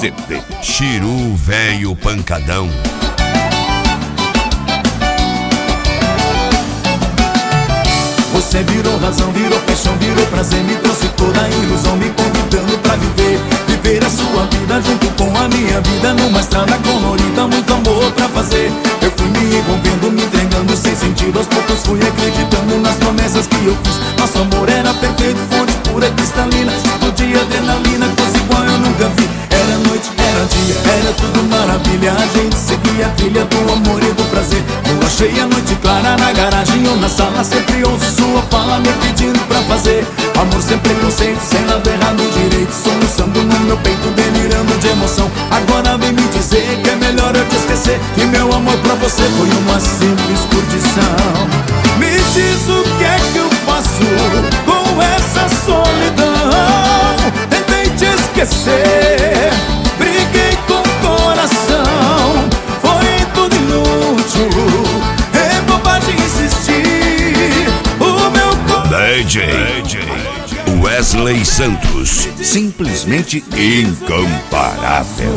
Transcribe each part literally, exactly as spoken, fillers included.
sempre. Chiru Velho Pancadão. Você virou razão, virou paixão, virou prazer, me trouxe toda a ilusão, me convidando pra viver, viver a sua vida junto com a minha vida, numa estrada colorida, muito amor pra fazer. Eu fui me envolvendo, me entregando sem sentido, aos poucos fui acreditando nas promessas que eu fiz. Nosso amor era perfeito, fonte pura cristalina, explodia adrenalina, coisa igual eu nunca vi. Era noite, era dia, era tudo maravilha, a gente seguia a trilha do amor e do prazer. Lua cheia, noite clara, na garagem ou na sala, sempre ouço sua fala me pedindo pra fazer amor sem preconceito, sem nada errado direito, soluçando no meu peito, delirando de emoção. Agora vem me dizer que é melhor eu te esquecer, que meu amor pra você foi uma simples curtição. Me diz o que é que eu faço com essa solidão. Tentei te esquecer, briguei com o coração, foi tudo inútil, é bobagem insistir. O meu D J Wesley Santos, simplesmente incomparável.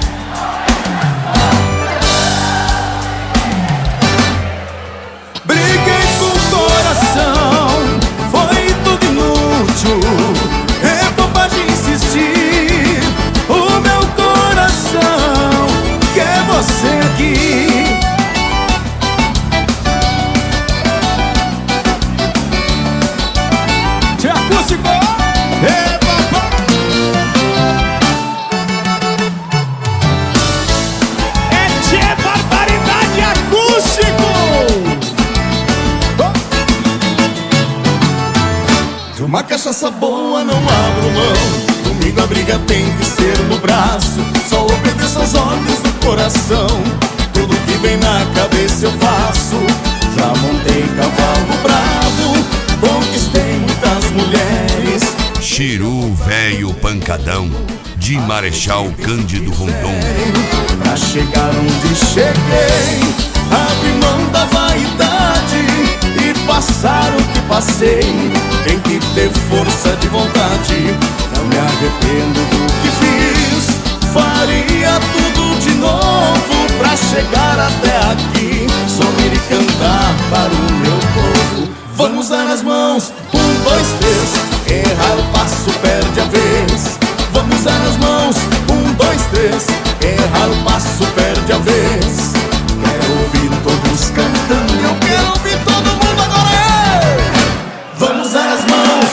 Briguei com o coração, foi tudo inútil, é bobagem insistir. O meu coração quer você aqui. Tia Acústico! É, papai! É Tchê Barbaridade Acústico! De uma cachaça boa não abro mão, comigo a briga tem que ser no braço, só obedeço às ordens do coração, tudo que vem na cabeça eu faço. Já montei cavalo bravo, conquistei muitas mulheres. Chiru Velho Pancadão, de Marechal Cândido Rondon. Pra chegar onde cheguei, abri mão da vaidade e passar o que passei. Tem que ter força de vontade, não me arrependo do que fiz. Faria tudo de novo pra chegar até aqui, sorrir e cantar para o meu povo. Vamos dar as mãos, um, dois, três, errar o passo perde a vez. Vamos dar as mãos, um, dois, três, errar o passo perde a vez. Quero ouvir todos cantando, eu quero ouvir todo mundo agora. É! Vamos dar as mãos,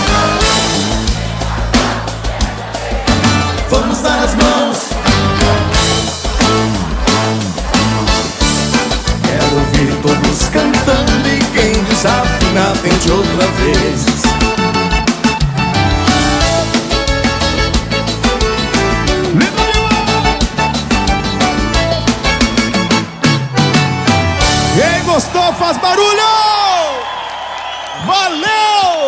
vamos dar as mãos. Quero ouvir todos cantando e quem desafina tente outra vez. Quem gostou faz barulho! Valeu!